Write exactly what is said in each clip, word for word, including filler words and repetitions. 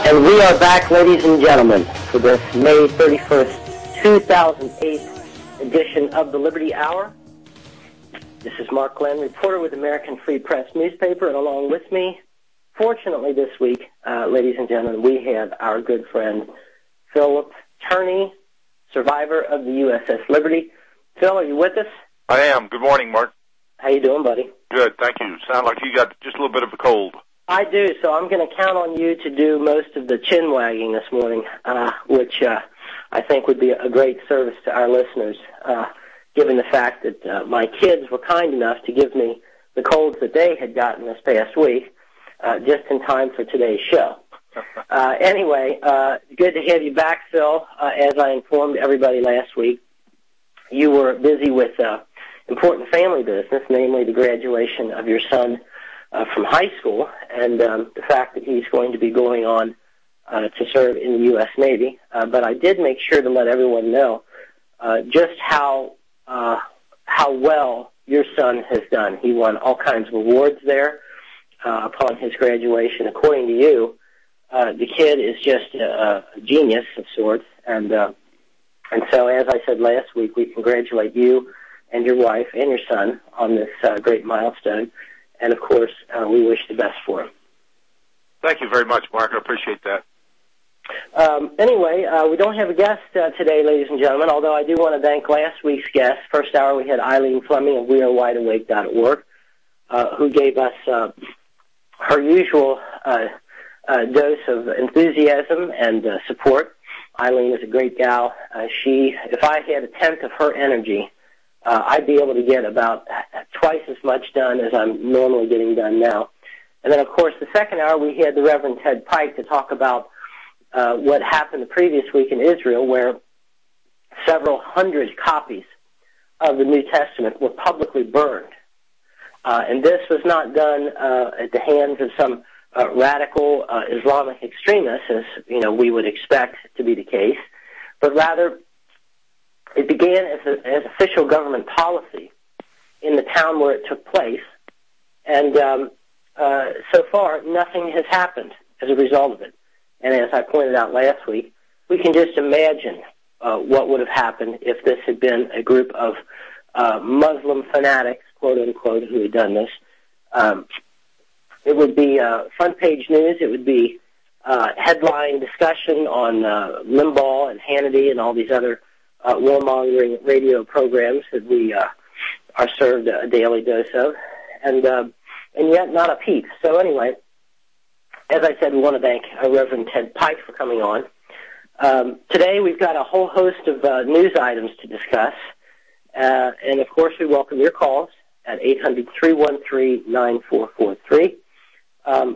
And we are back, ladies and gentlemen, for this May thirty-first, two thousand eight edition of the Liberty Hour. This is Mark Glenn, reporter with American Free Press newspaper, and along with me, fortunately this week, uh, ladies and gentlemen, we have our good friend Philip Turney, survivor of the U S S Liberty. Phil, are you with us? I am. Good morning, Mark. How you doing, buddy? Good, thank you. Sound like you got just a little bit of a cold. I do, so I'm going to count on you to do most of the chin wagging this morning, uh, which uh, I think would be a great service to our listeners, uh, given the fact that uh, my kids were kind enough to give me the colds that they had gotten this past week, uh, just in time for today's show. Uh, anyway, uh, good to have you back, Phil. Uh, as I informed everybody last week, you were busy with uh, important family business, namely the graduation of your son Uh, from high school, and um, the fact that he's going to be going on uh, to serve in the U S Navy. Uh, but I did make sure to let everyone know uh, just how uh, how well your son has done. He won all kinds of awards there uh, upon his graduation. According to you, uh, the kid is just a, a genius of sorts, and uh, and so as I said last week, we congratulate you and your wife and your son on this uh, great milestone. And, of course, uh, we wish the best for him. Thank you very much, Mark. I appreciate that. Um, anyway, uh, we don't have a guest uh, today, ladies and gentlemen, although I do want to thank last week's guest. First hour we had Eileen Fleming of we are wide awake dot org, uh, who gave us uh, her usual uh, uh, dose of enthusiasm and uh, support. Eileen is a great gal. Uh, she, if I had a tenth of her energy, Uh, I'd be able to get about twice as much done as I'm normally getting done now. And then, of course, the second hour, we had the Reverend Ted Pike to talk about uh, what happened the previous week in Israel, where several hundred copies of the New Testament were publicly burned. Uh, and this was not done uh, at the hands of some uh, radical uh, Islamic extremists, as you know we would expect to be the case, but rather it began as, a, as official government policy in the town where it took place, and um, uh, so far nothing has happened as a result of it. And as I pointed out last week, we can just imagine uh, what would have happened if this had been a group of uh, Muslim fanatics, quote-unquote, who had done this. Um, it would be uh, front-page news. It would be uh, headline discussion on uh, Limbaugh and Hannity and all these other Uh, warmongering radio programs that we uh, are served a daily dose of, and uh, and yet not a peep. So anyway, as I said, we want to thank uh, Reverend Ted Pike for coming on. Um, today we've got a whole host of uh, news items to discuss, uh, and of course we welcome your calls at eight hundred, three one three, nine four four three. Um,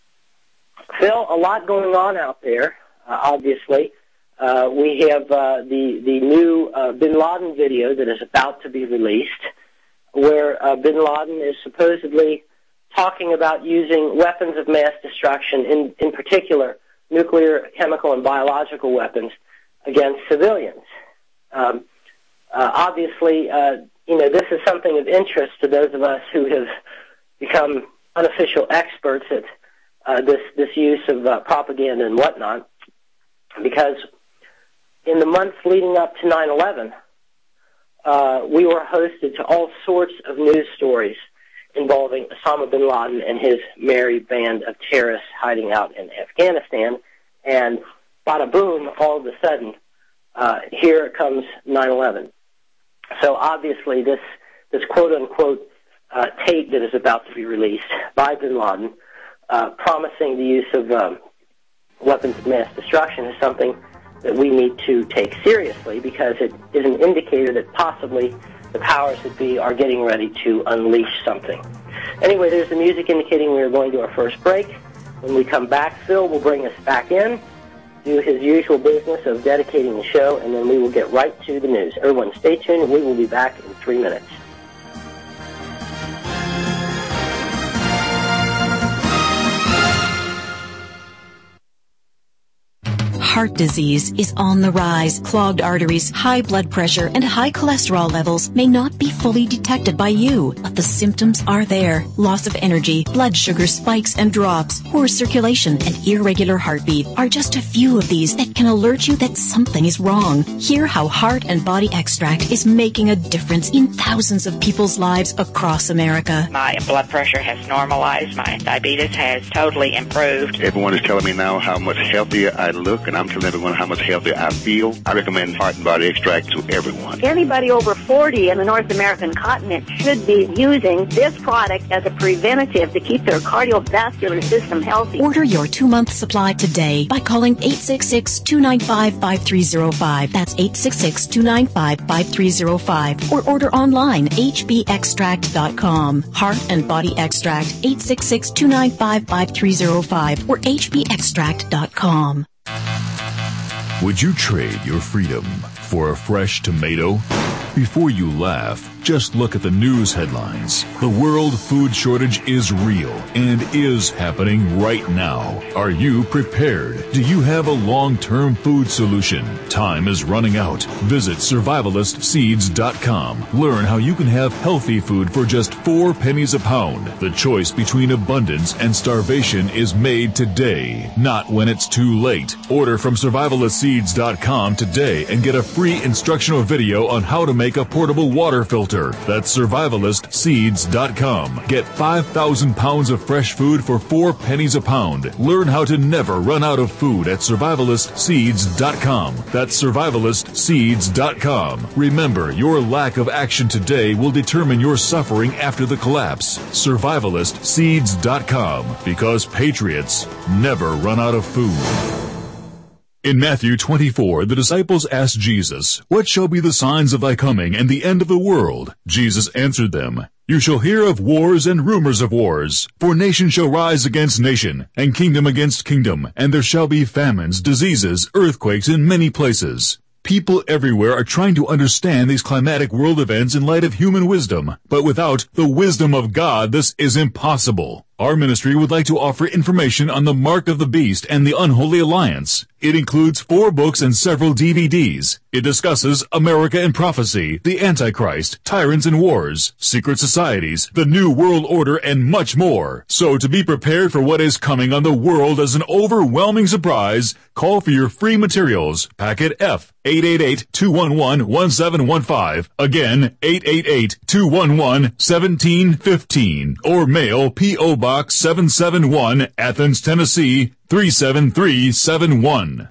Phil, a lot going on out there, uh, obviously. Uh, we have uh, the the new uh, Bin Laden video that is about to be released, where uh, Bin Laden is supposedly talking about using weapons of mass destruction, in in particular nuclear, chemical, and biological weapons against civilians. Um, uh, obviously, uh, you know this is something of interest to those of us who have become unofficial experts at uh, this this use of uh, propaganda and whatnot, because in the months leading up to nine eleven, uh, we were hosted to all sorts of news stories involving Osama bin Laden and his merry band of terrorists hiding out in Afghanistan. And bada boom, all of a sudden, uh, here comes nine eleven. So obviously this, this quote-unquote uh, tape that is about to be released by bin Laden, uh, promising the use of um, weapons of mass destruction, is something that we need to take seriously, because it is an indicator that possibly the powers that be are getting ready to unleash something. Anyway, there's the music indicating we are going to our first break. When we come back, Phil will bring us back in, do his usual business of dedicating the show, and then we will get right to the news. Everyone stay tuned, and we will be back in three minutes. heart disease is on the rise. Clogged arteries, high blood pressure, and high cholesterol levels may not be fully detected by you, but the symptoms are there. Loss of energy, blood sugar spikes and drops, poor circulation, and irregular heartbeat are just a few of these that can alert you that something is wrong. Hear how Heart and Body Extract is making a difference in thousands of people's lives across America. My blood pressure has normalized. My diabetes has totally improved. Everyone is telling me now how much healthier I look, and I'm telling everyone how much healthier I feel. I recommend Heart and Body Extract to everyone. Anybody over forty in the North American continent should be using this product as a preventative to keep their cardiovascular system healthy. Order your two-month supply today by calling eight six six, two nine five, five three zero five. That's eight six six, two nine five, five three zero five. Or order online, h b extract dot com. Heart and Body Extract, eight six six, two nine five, five three zero five or h b extract dot com. Would you trade your freedom for a fresh tomato? Before you laugh, just look at the news headlines. The world food shortage is real and is happening right now. Are you prepared? Do you have a long-term food solution? Time is running out. Visit survivalist seeds dot com. Learn how you can have healthy food for just four pennies a pound. The choice between abundance and starvation is made today, not when it's too late. Order from survivalist seeds dot com today and get a free instructional video on how to make a portable water filter. That's survivalist seeds dot com. Get five thousand pounds of fresh food for four pennies a pound. Learn how to never run out of food at survivalist seeds dot com. That's survivalist seeds dot com. Remember, your lack of action today will determine your suffering after the collapse. survivalist seeds dot com. Because patriots never run out of food. In Matthew twenty-four, the disciples asked Jesus, "What shall be the signs of thy coming and the end of the world?" Jesus answered them, "You shall hear of wars and rumors of wars. For nation shall rise against nation, and kingdom against kingdom, and there shall be famines, diseases, earthquakes in many places." People everywhere are trying to understand these climatic world events in light of human wisdom, but without the wisdom of God, this is impossible. Our ministry would like to offer information on the Mark of the Beast and the Unholy Alliance. It includes four books and several D V Ds. It discusses America and Prophecy, the Antichrist, Tyrants and Wars, Secret Societies, the New World Order, and much more. So to be prepared for what is coming on the world as an overwhelming surprise, call for your free materials. Packet F, eight eight eight, two one one, one seven one five. Again, eight eight eight, two one one, one seven one five. Or mail P O Box seven seven one, Athens, Tennessee, three seven three seven one.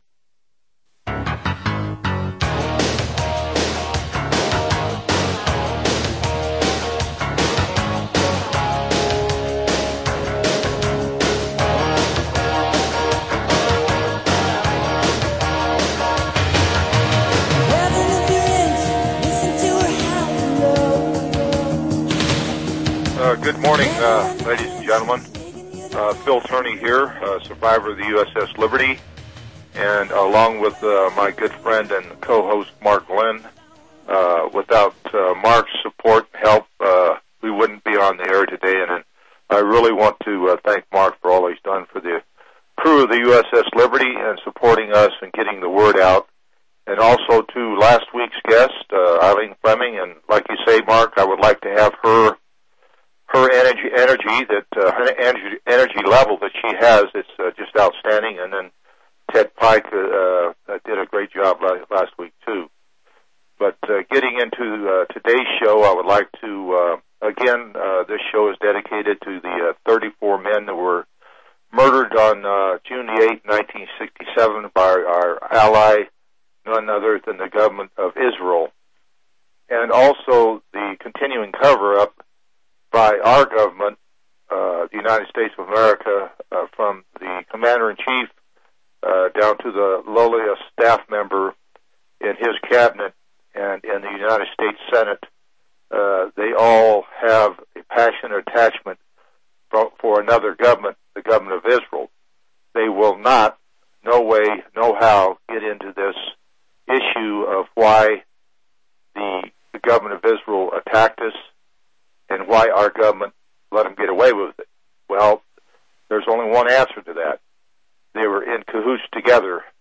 Uh, good morning, uh, ladies and gentlemen. Uh, Phil Turney here, uh, survivor of the U S S Liberty, and along with uh, my good friend and co-host Mark Lynn. Uh, without uh, Mark's support and help, uh, we wouldn't be on the air today, and, and I really want to uh, thank Mark for all he's done for the crew of the U S S Liberty and supporting us and getting the word out. And also to last week's guest, uh, Eileen Fleming, and like you say, Mark, I would like to have her her energy, energy that uh, her energy, energy level that she has, it's uh, just outstanding. And then Ted Pike uh, uh, did a great job last, last week too. But uh, getting into uh, today's show, I would like to uh, again. Uh, this show is dedicated to the uh, thirty-four men that were murdered on uh, June the eighth, nineteen sixty-seven, by our ally, none other than the government of Israel, and also the continuing cover-up by our government, uh, the United States of America, uh, from the Commander-in-Chief uh, down to the lowliest staff member in his cabinet and in the United States Senate. Uh, they all have a passionate attachment for, for another government, the government of Israel. They will not, no way, no how, get into this issue of why the, the government of Israel attacked us and why our government let them get away with it. Well, there's only one answer to that. They were in cahoots together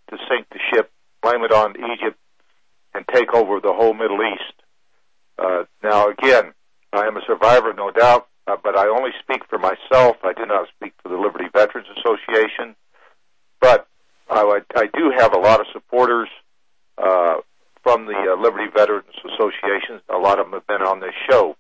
to sink the ship, blame it on Egypt, and take over the whole Middle East. Uh, now, again, I am a survivor, no doubt, uh, but I only speak for myself. I do not speak for the Liberty Veterans Association. But I, I do have a lot of supporters uh, from the uh, Liberty Veterans Association. A lot of them have been on this show.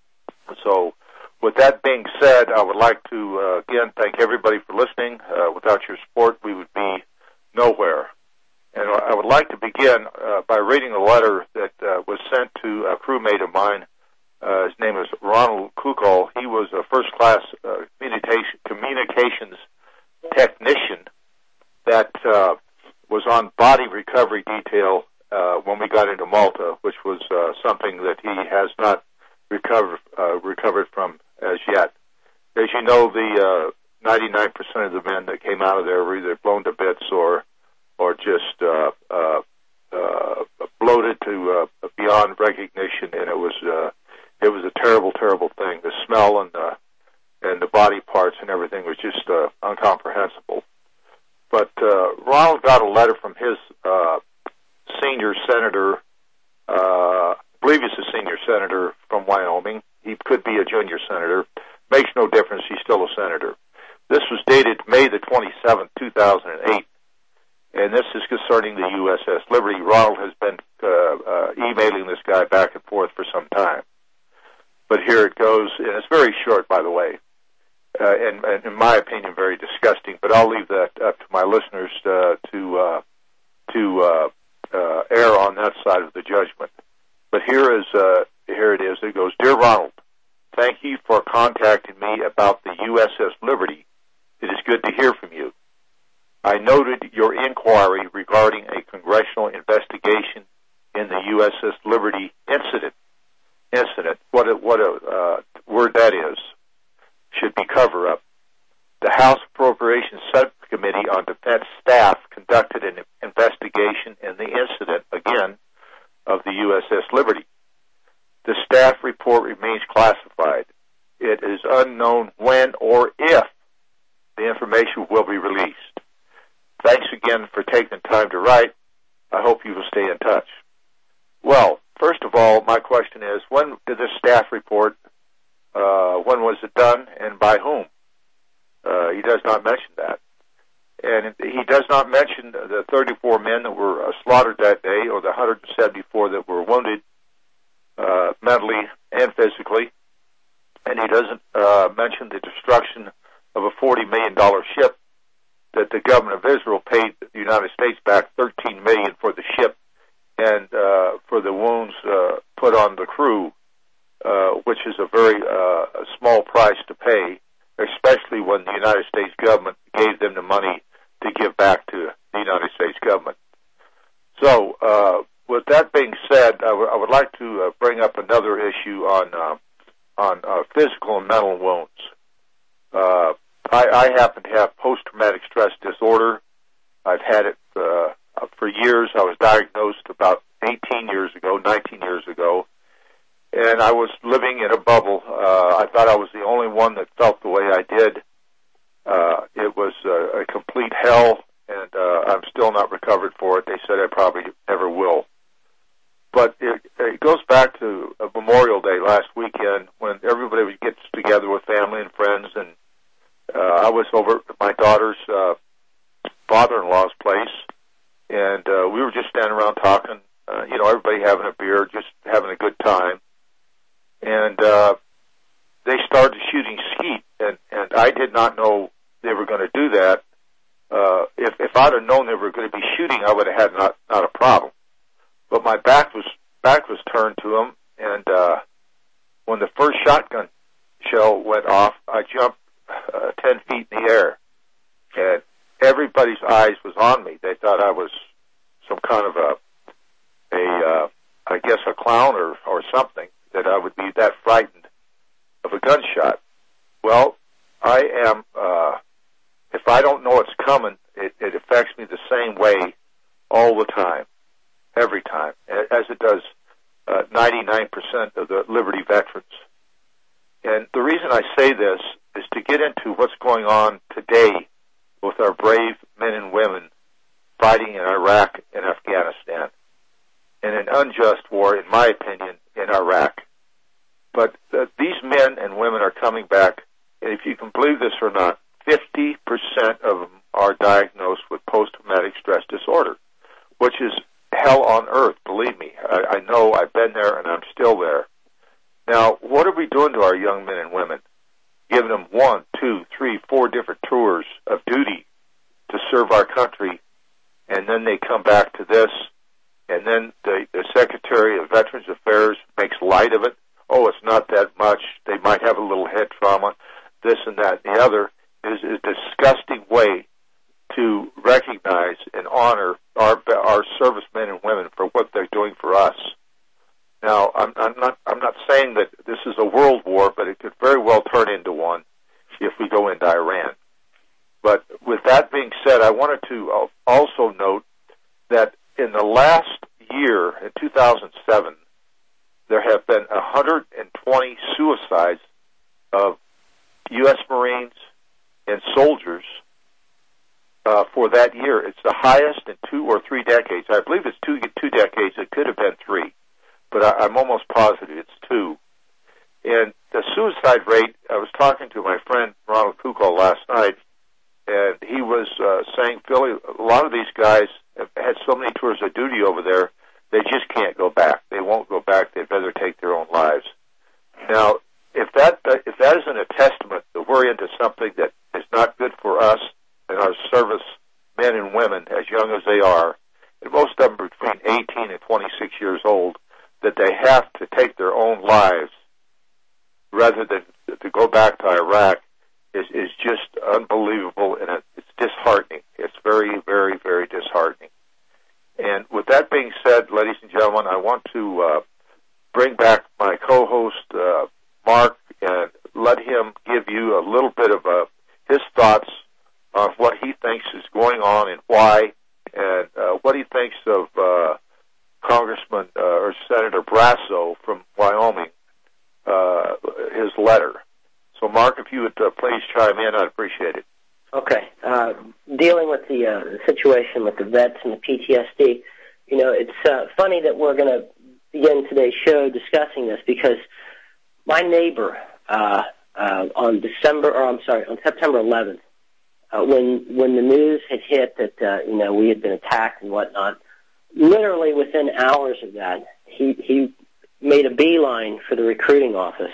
So with that being said, I would like to, uh, again, thank everybody for listening. Uh, without your support, we would be nowhere. And I would like to begin uh, by reading a letter that uh, was sent to a crewmate of mine. Uh, his name is Ronald Kukol. He was a first-class uh, communication, communications technician that uh, was on body recovery detail uh, when we got into Malta, which was uh, something that he has not recovered uh, recovered from as yet. As you know, the uh, ninety-nine percent of the men that came out of there were either blown to bits or or just uh, uh, uh, bloated to uh, beyond recognition, and it was uh, it was a terrible, terrible thing. The smell and the and the body parts and everything was just uh, incomprehensible. But uh, Ronald got a letter from his uh, senior senator, uh, I believe he's a senior senator from Wyoming. He could be a junior senator. Makes no difference. He's still a senator. This was dated May the twenty-seventh, two thousand eight, and this is concerning the U S S Liberty. Ronald has been uh, uh, emailing this guy back and forth for some time. But here it goes, and it's very short, by the way. Uh, and, and in my opinion, very disgusting. But I'll leave that up to my listeners uh, to uh, to uh, uh, err on that side of the judgment. But here is uh, here it is. It goes, Dear Ronald, thank you for contacting me about the U S S Liberty. It is good to hear from you. I noted your inquiry regarding a congressional investigation in the U S S Liberty incident. Incident. What a, what a uh, word that is. Should be cover-up. The House Appropriations Subcommittee on Defense Staff conducted an investigation in the incident, again, of the U S S Liberty. The staff report remains classified. It is unknown when or if the information will be released. Thanks again for taking the time to write. I hope you will stay in touch. Well, first of all, my question is, when did this staff report Uh, when was it done and by whom? Uh, he does not mention that. And he does not mention the thirty-four men that were uh, slaughtered that day or the one hundred seventy-four that were wounded uh, mentally and physically. And he doesn't uh, mention the destruction of a forty million dollars ship that the government of Israel paid the United States back thirteen million dollars for the ship and uh, for the wounds uh, put on the crew. Uh, which is a very uh, small price to pay, especially when the United States government gave them the money to give back to the United States government. So, uh, with that being said, I, w- I would like to uh, bring up another issue on uh, on uh, physical and mental wounds. Uh, I, I happen to have post-traumatic stress disorder. I've had it uh, for years. I was diagnosed about eighteen years ago, nineteen years ago. And I was living in a bubble. Uh, I thought I was the only one that felt the way I did. Uh, it was uh, a complete hell, and uh, I'm still not recovered for it. They said I probably never will. But it, it goes back to a Memorial Day last weekend when everybody gets together with family and friends, and uh, I was over at my daughter's uh, father-in-law's place, and uh, we were just standing around talking, uh, you know, everybody having a beer, just having a good time. And uh, they started shooting skeet, and, and I did not know they were going to do that. Uh, if, if I'd have known they were going to be shooting, I would have had not, not a problem. But my back was back was turned to them, and uh, when the first shotgun shell went off, I jumped uh, ten feet in the air, and everybody's eyes was on me. They thought I was some kind of a, a uh, I guess, a clown or, or something, that I would be that frightened of a gunshot. Well, I am, uh, if I don't know it's coming, it, it affects me the same way all the time, every time, as it does uh, ninety-nine percent of the Liberty veterans. And the reason I say this is to get into what's going on today with our brave men and women fighting in Iraq and Afghanistan, and an unjust war, in my opinion, in Iraq. But uh, these men and women are coming back, and if you can believe this or not, fifty percent of them are diagnosed with post-traumatic stress disorder, which is hell on earth, believe me. I, I know, I've been there, and I'm still there. Now, what are we doing to our young men and women? Giving them one, two, three, four different tours of duty to serve our country, and then they come back to this, and then the, the Secretary of Veterans Affairs makes light of it. Oh, it's not that much. They might have a little head trauma, this and that and the other. It is a disgusting way to recognize and honor our our servicemen and women for what they're doing for us. Now, I'm, I'm not I'm not saying that this is a world war, but it could very well turn into one if we go into Iran. But with that being said, I wanted to also note that in the last year, in two thousand seven, there have been one hundred twenty suicides of U S Marines and soldiers uh, for that year. It's the highest in two or three decades. I believe it's two two decades. It could have been three, but I, I'm almost positive it's two. And the suicide rate, I was talking to my friend Ronald Kukol last night, and he was uh, saying, Philly, a lot of these guys have had so many tours of duty over there, they just can't go back. They won't go back. They'd rather take their own lives. Now, if that if that isn't a testament that we're into something that is not good for us and our service men and women, as young as they are, and most of them between eighteen and twenty-six years old, that they have to take their own lives rather than to go back to Iraq, is, is just unbelievable, and it's disheartening. It's very, very, very disheartening. And with that being said, ladies and gentlemen, I want to uh, bring back my co-host, uh, Mark, and let him give you a little bit of uh, his thoughts on what he thinks is going on and why, and uh, what he thinks of uh, Congressman uh, or Senator Brasso from Wyoming, uh, his letter. So, Mark, if you would uh, please chime in, I'd appreciate it. Okay. Uh, dealing with the uh, situation with the vets and the P T S D, you know, it's uh, funny that we're going to begin today's show discussing this because my neighbor uh, uh, on December, or I'm sorry, on September eleventh, uh, when when the news had hit that uh, you know we had been attacked and whatnot, literally within hours of that, he he made a beeline for the recruiting office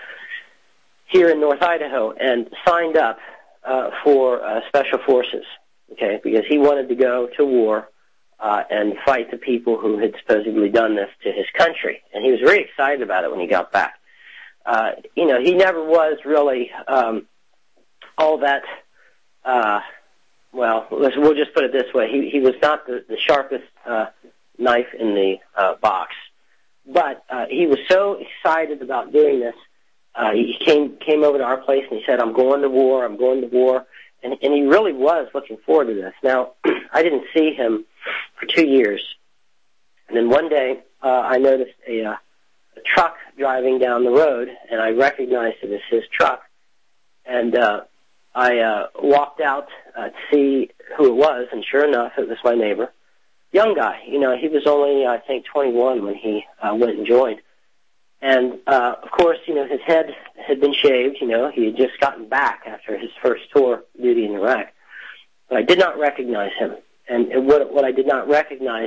here in North Idaho and signed up uh, for uh, Special Forces, okay, because he wanted to go to war uh, and fight the people who had supposedly done this to his country. And he was very excited about it when he got back. Uh, you know, he never was really um, all that, uh, well, let's, we'll just put it this way. He, he was not the, the sharpest uh, knife in the uh, box. But uh, he was so excited about doing this. Uh, he came came over to our place and he said, I'm going to war, I'm going to war. And, and he really was looking forward to this. Now, I didn't see him for two years. And then one day, uh, I noticed a, uh, a truck driving down the road, and I recognized it as his truck. And uh, I uh, walked out uh, to see who it was, and sure enough, it was my neighbor. Young guy, you know, he was only, I think, twenty-one when he uh, went and joined. And, uh, of course, you know, his head had been shaved, you know, he had just gotten back after his first tour duty in Iraq. But I did not recognize him. And, and what, what I did not recognize,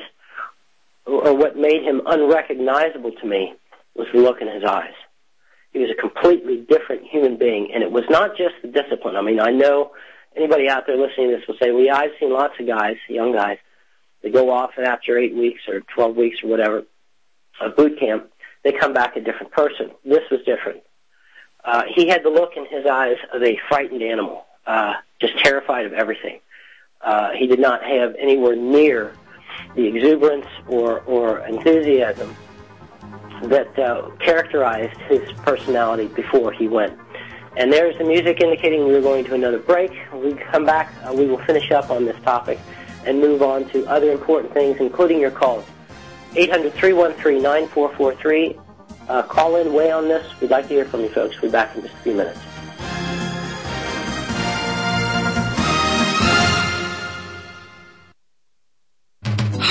or what made him unrecognizable to me, was the look in his eyes. He was a completely different human being, and it was not just the discipline. I mean, I know anybody out there listening to this will say, well, yeah, I've seen lots of guys, young guys, they go off and after eight weeks or twelve weeks or whatever, uh, boot camp, they come back a different person. This was different. Uh, he had the look in his eyes of a frightened animal, uh, just terrified of everything. Uh, he did not have anywhere near the exuberance or, or enthusiasm that uh, characterized his personality before he went. And there's the music indicating we were going to another break. When we come back, uh, we will finish up on this topic and move on to other important things, including your calls. eight hundred, three one three, nine four four three. Uh, call in, weigh on this. We'd like to hear from you folks. We'll be back in just a few minutes.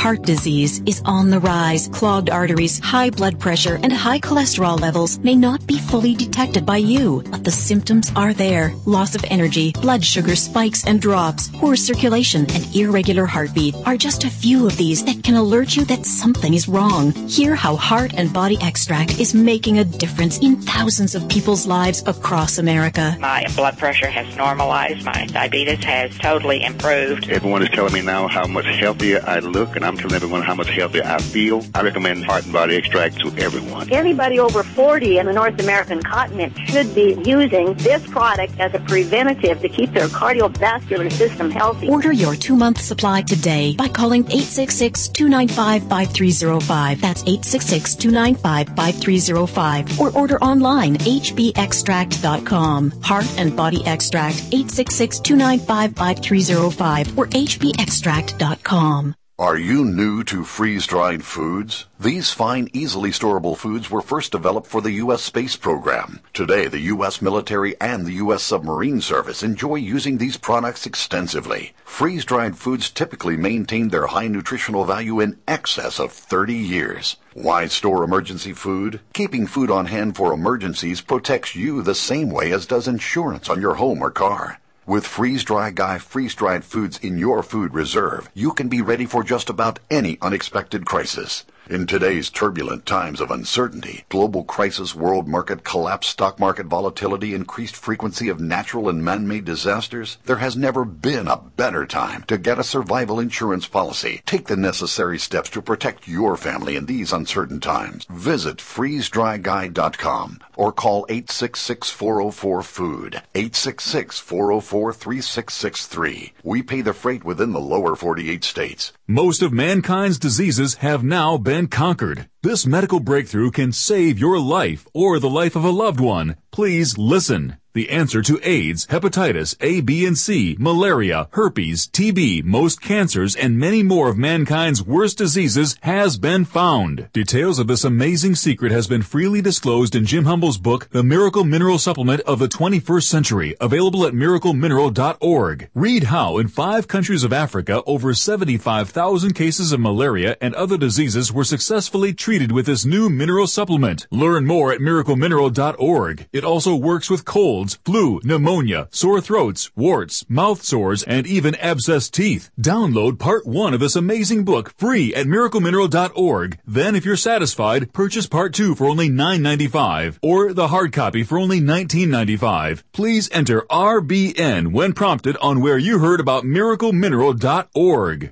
Heart disease is on the rise. Clogged arteries, high blood pressure, and high cholesterol levels may not be fully detected by you, but the symptoms are there. Loss of energy, blood sugar spikes and drops, poor circulation, and irregular heartbeat are just a few of these that can alert you that something is wrong. Hear how Heart and Body Extract is making a difference in thousands of people's lives across America. My blood pressure has normalized. My diabetes has totally improved. Everyone is telling me now how much healthier I look, and I'm telling everyone how much healthier I feel. I recommend Heart and Body Extract to everyone. Anybody over forty in the North American continent should be using this product as a preventative to keep their cardiovascular system healthy. Order your two-month supply today by calling eight six six, two nine five, five three zero five. That's eight six six, two nine five, five three zero five. Or order online, h b extract dot com. Heart and Body Extract, eight six six, two nine five, five three zero five or h b extract dot com. Are you new to freeze-dried foods? These fine, easily storable foods were first developed for the U S space program. Today, the U S military and the U S submarine service enjoy using these products extensively. Freeze-dried foods typically maintain their high nutritional value in excess of thirty years. Why store emergency food? Keeping food on hand for emergencies protects you the same way as does insurance on your home or car. With Freeze-Dry Guy freeze-dried foods in your food reserve, you can be ready for just about any unexpected crisis. In today's turbulent times of uncertainty, global crisis, world market collapse, stock market volatility, increased frequency of natural and man-made disasters, there has never been a better time to get a survival insurance policy. Take the necessary steps to protect your family in these uncertain times. Visit freeze dry guy dot com or call eight six six, four oh four, food, eight six six, four oh four, three six six three. We pay the freight within the lower forty-eight states. Most of mankind's diseases have now been conquered. This medical breakthrough can save your life or the life of a loved one. Please listen. The answer to AIDS, hepatitis A, B, and C, malaria, herpes, T B, most cancers, and many more of mankind's worst diseases has been found. Details of this amazing secret has been freely disclosed in Jim Humble's book, The Miracle Mineral Supplement of the twenty-first century, available at miracle mineral dot org. Read how in five countries of Africa, over seventy-five thousand cases of malaria and other diseases were successfully treated with this new mineral supplement. Learn more at miracle mineral dot org. It also works with colds, flu, pneumonia, sore throats, warts, mouth sores, and even abscessed teeth. Download part one of this amazing book free at miracle mineral dot org. Then, if you're satisfied, purchase part two for only nine ninety-five or the hard copy for only nineteen ninety-five. Please enter R B N when prompted on where you heard about miracle mineral dot org.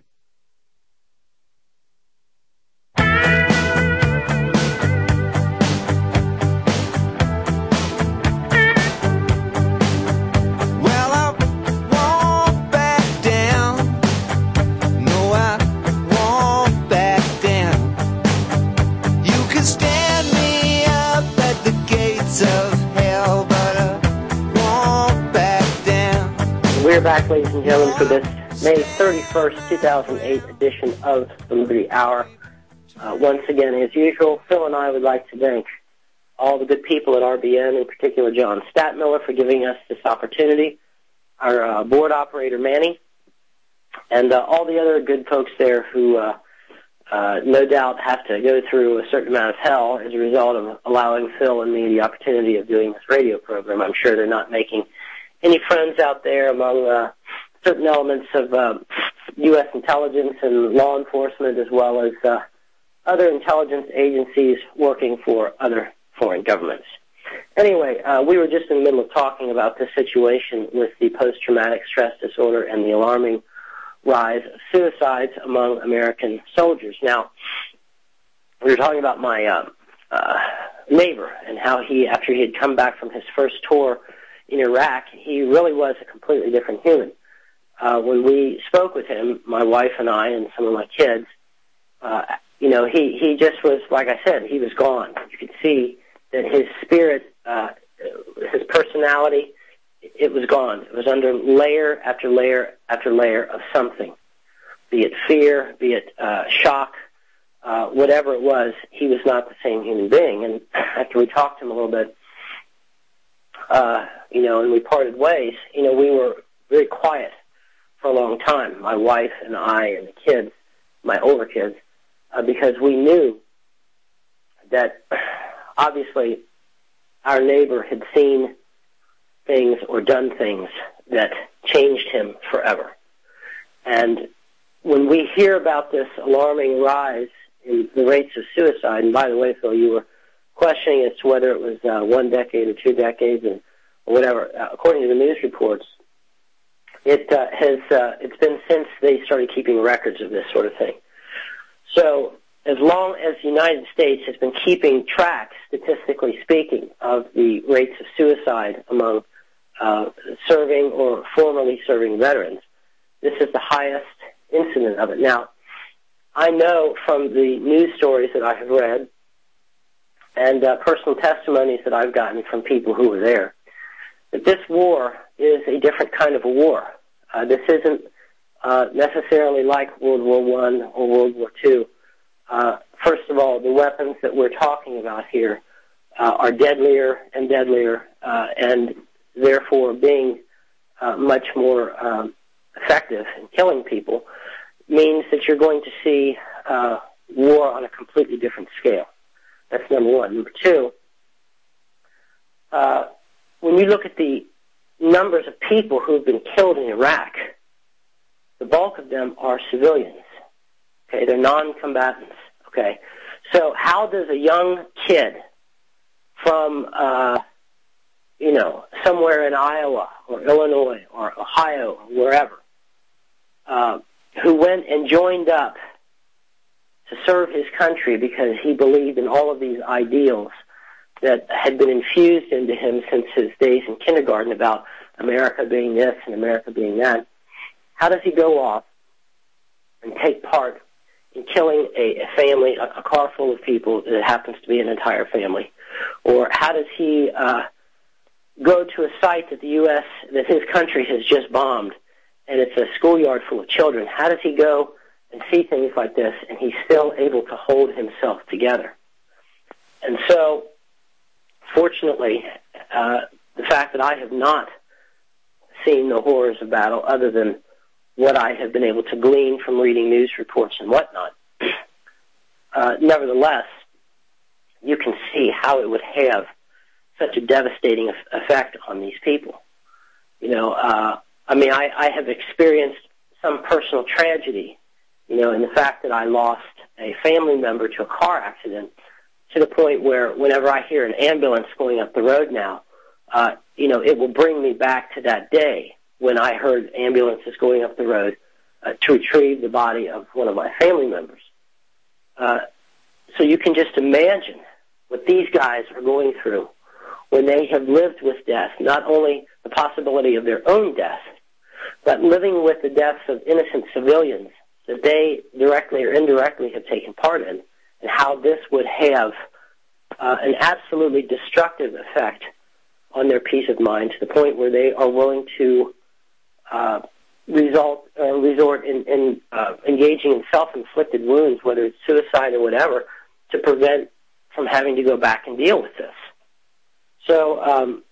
We're back, ladies and gentlemen, for this May thirty-first, two thousand eight edition of the Liberty Hour. Uh, once again, as usual, Phil and I would like to thank all the good people at R B N, in particular John Statmiller, for giving us this opportunity, our uh, board operator, Manny, and uh, all the other good folks there who uh, uh, no doubt have to go through a certain amount of hell as a result of allowing Phil and me the opportunity of doing this radio program. I'm sure they're not making any friends out there among uh, certain elements of uh, U S intelligence and law enforcement, as well as uh, other intelligence agencies working for other foreign governments. Anyway, uh, we were just in the middle of talking about this situation with the post-traumatic stress disorder and the alarming rise of suicides among American soldiers. Now, we were talking about my uh, uh, neighbor and how he, after he had come back from his first tour in Iraq, he really was a completely different human. Uh, when we spoke with him, my wife and I and some of my kids, uh, you know, he, he just was, like I said, he was gone. You could see that his spirit, uh, his personality, it was gone. It was under layer after layer after layer of something, be it fear, be it uh, shock, uh, whatever it was, he was not the same human being. And after we talked to him a little bit, Uh, you know, and we parted ways, you know, we were very quiet for a long time, my wife and I and the kids. my older kids, uh, because we knew that obviously our neighbor had seen things or done things that changed him forever. And when we hear about this alarming rise in the rates of suicide, and by the way, Phil, you were questioning as to whether it was uh, one decade or two decades and or whatever. Uh, according to the news reports, it uh, has uh, it's been since they started keeping records of this sort of thing. So as long as the United States has been keeping track, statistically speaking, of the rates of suicide among uh, serving or formerly serving veterans, this is the highest incident of it. Now, I know from the news stories that I have read and uh, personal testimonies that I've gotten from people who were there, that this war is a different kind of a war. Uh, this isn't uh, necessarily like World War One or World War Two. Uh, first of all, the weapons that we're talking about here uh, are deadlier and deadlier, uh, and therefore being uh, much more um, effective in killing people means that you're going to see uh, war on a completely different scale. That's number one. Number two, uh, when you look at the numbers of people who have been killed in Iraq, the bulk of them are civilians. Okay, they're non-combatants. Okay, so how does a young kid from, uh, you know, somewhere in Iowa or Illinois or Ohio or wherever, uh, who went and joined up to serve his country because he believed in all of these ideals that had been infused into him since his days in kindergarten about America being this and America being that, how does he go off and take part in killing a, a family, a, a car full of people that happens to be an entire family? Or how does he uh, go to a site that the U S, that his country has just bombed, and it's a schoolyard full of children? How does he go and see things like this, and he's still able to hold himself together? And so, fortunately, uh, the fact that I have not seen the horrors of battle other than what I have been able to glean from reading news reports and whatnot, uh, nevertheless, you can see how it would have such a devastating effect on these people. You know, uh, I mean, I, I have experienced some personal tragedy, you know, in the fact that I lost a family member to a car accident, to the point where whenever I hear an ambulance going up the road now, uh, you know, it will bring me back to that day when I heard ambulances going up the road uh, to retrieve the body of one of my family members. Uh, so you can just imagine what these guys are going through when they have lived with death, not only the possibility of their own death, but living with the deaths of innocent civilians that they directly or indirectly have taken part in, and how this would have uh, an absolutely destructive effect on their peace of mind, to the point where they are willing to uh, result, uh, resort in, in uh, engaging in self-inflicted wounds, whether it's suicide or whatever, to prevent from having to go back and deal with this. So, um,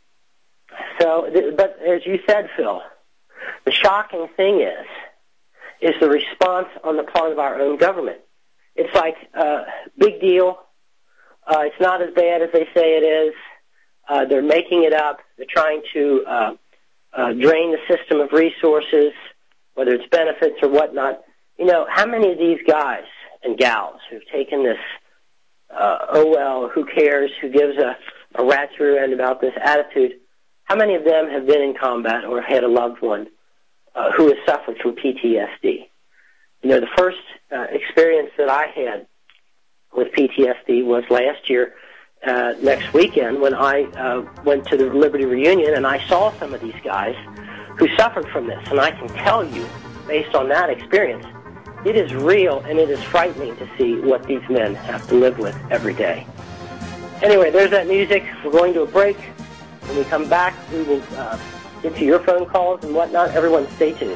so, th- but as you said, Phil, the shocking thing is, is the response on the part of our own government. It's like, uh, big deal. Uh, it's not as bad as they say it is. Uh, they're making it up. They're trying to uh, uh, drain the system of resources, whether it's benefits or whatnot. You know, how many of these guys and gals who've taken this, uh, oh, well, who cares, who gives a, a rat's rear end about this attitude, how many of them have been in combat or had a loved one uh, who has suffered from P T S D? You know, the first uh, experience that I had with P T S D was last year, uh, next weekend, when I uh, went to the Liberty Reunion, and I saw some of these guys who suffered from this. And I can tell you, based on that experience, it is real and it is frightening to see what these men have to live with every day. Anyway, there's that music. We're going to a break. When we come back, we will uh, get to your phone calls and whatnot. Everyone stay tuned.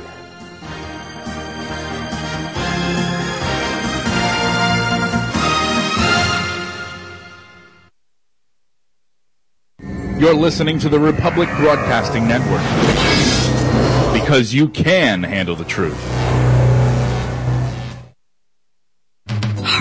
You're listening to the Republic Broadcasting Network, because you can handle the truth.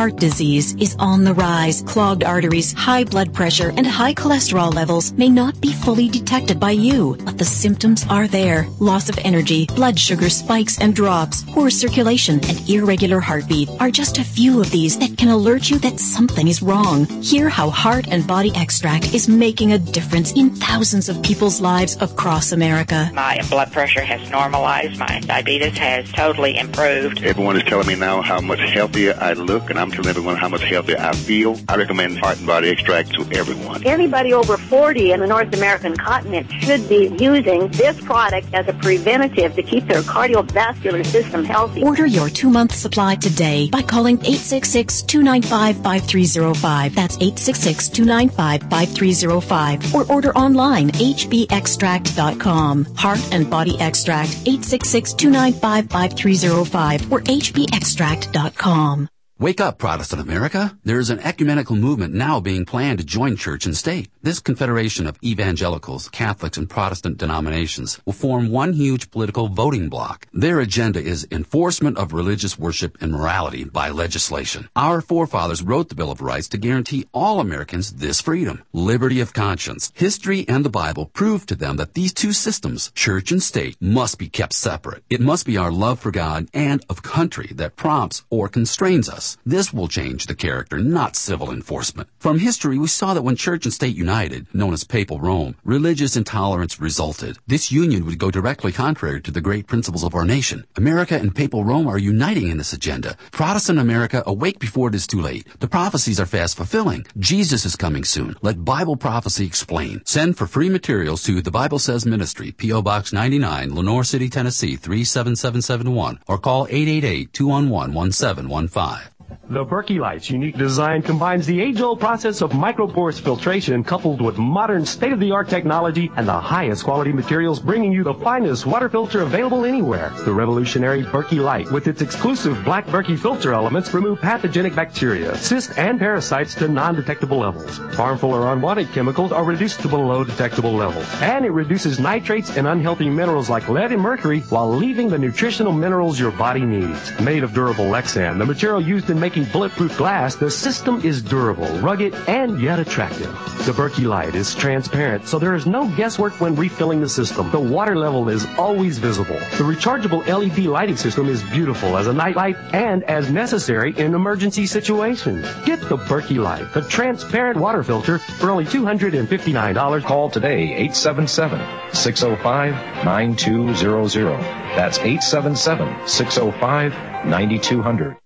Heart disease is on the rise. Clogged arteries, high blood pressure, and high cholesterol levels may not be fully detected by you, but the symptoms are there. Loss of energy, blood sugar spikes and drops, poor circulation, and irregular heartbeat are just a few of these that can alert you that something is wrong. Hear how Heart and Body Extract is making a difference in thousands of people's lives across America. My blood pressure has normalized. My diabetes has totally improved. Everyone is telling me now how much healthier I look, and I'm telling everyone how much healthier I feel. I recommend Heart and Body Extract to everyone. Anybody over forty in the North American continent should be using this product as a preventative to keep their cardiovascular system healthy. Order your two-month supply today by calling eight six six, two nine five, five three zero five. That's eight six six, two nine five, five three zero five. Or order online, h b extract dot com. Heart and Body Extract, eight six six, two nine five, five three zero five or h b extract dot com. Wake up, Protestant America. There is an ecumenical movement now being planned to join church and state. This confederation of evangelicals, Catholics, and Protestant denominations will form one huge political voting bloc. Their agenda is enforcement of religious worship and morality by legislation. Our forefathers wrote the Bill of Rights to guarantee all Americans this freedom, liberty of conscience. History and the Bible prove to them that these two systems, church and state, must be kept separate. It must be our love for God and of country that prompts or constrains us. This will change the character, not civil enforcement. From history, we saw that when church and state united, known as Papal Rome, religious intolerance resulted. This union would go directly contrary to the great principles of our nation. America and Papal Rome are uniting in this agenda. Protestant America, awake before it is too late. The prophecies are fast fulfilling. Jesus is coming soon. Let Bible prophecy explain. Send for free materials to The Bible Says Ministry, P O Box ninety-nine, Lenore City, Tennessee, three seven seven seven one, or call eight eight eight, two one one, one seven one five. The Berkey Light's unique design combines the age-old process of microporous filtration coupled with modern state-of-the-art technology and the highest quality materials, bringing you the finest water filter available anywhere. The revolutionary Berkey Light, with its exclusive black Berkey filter elements, remove pathogenic bacteria, cysts, and parasites to non-detectable levels. Harmful or unwanted chemicals are reduced to below detectable levels. And it reduces nitrates and unhealthy minerals like lead and mercury while leaving the nutritional minerals your body needs. Made of durable Lexan, the material used in making bulletproof glass, the system is durable, rugged, and yet attractive. The Berkey Light is transparent, so there is no guesswork when refilling the system. The water level is always visible. The rechargeable L E D lighting system is beautiful as a night light and as necessary in emergency situations. Get the Berkey Light, the transparent water filter, for only two hundred fifty-nine dollars. Call today, eight seven seven, six oh five, nine two zero zero. That's eight seven seven, six oh five, nine two zero zero.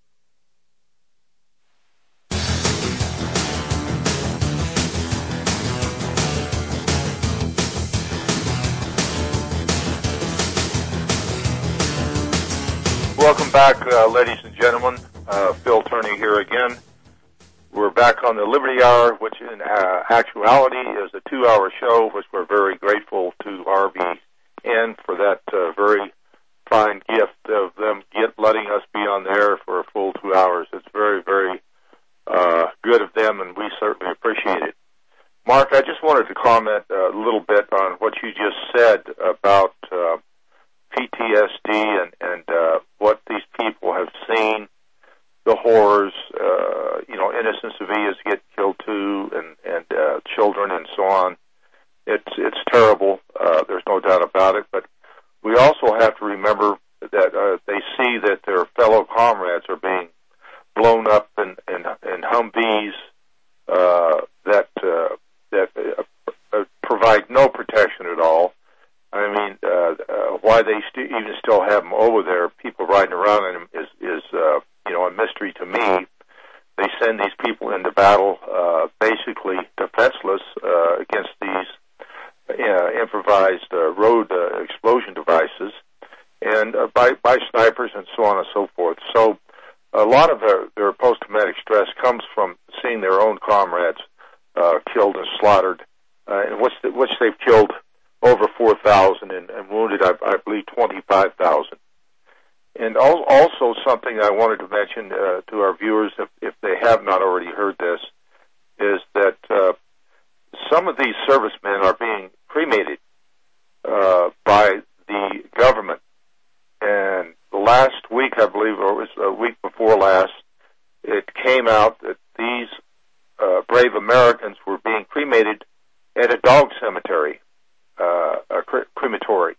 Welcome back, uh, ladies and gentlemen. Uh, Phil Turney here again. We're back on the Liberty Hour, which in uh, actuality is a two-hour show, which we're very grateful to R B N for that uh, very fine gift of them get, letting us be on the air for a full two hours. It's very, very uh, good of them, and we certainly appreciate it. Mark, I just wanted to comment a little bit on what you just said about uh, P T S D and, and uh, what these people have seen, the horrors, uh, you know, innocent civilians get killed too, and, and uh, children and so on. It's it's terrible. Uh, there's no doubt about it. But we also have to remember that uh, they see that their fellow comrades are being blown up in, in, in Humvees uh, that uh, that uh, provide no protection at all. I mean, uh, uh, why they st- even still have them over there, people riding around in them, is, is uh, you know, a mystery to me. They send these people into battle uh, basically defenseless uh, against these uh, improvised uh, road uh, explosion devices, and uh, by, by snipers and so on and so forth. So a lot of their, their post-traumatic stress comes from seeing their own comrades uh, killed and slaughtered, uh, in which, the, which they've killed over four thousand and, and wounded, I, I believe, twenty-five thousand. And al- also something I wanted to mention uh, to our viewers, if, if they have not already heard this, is that uh, some of these servicemen are being cremated uh, by the government. And last week, I believe, or it was a week before last, it came out that these uh, brave Americans were being cremated at a dog cemetery, uh, a cre- crematory.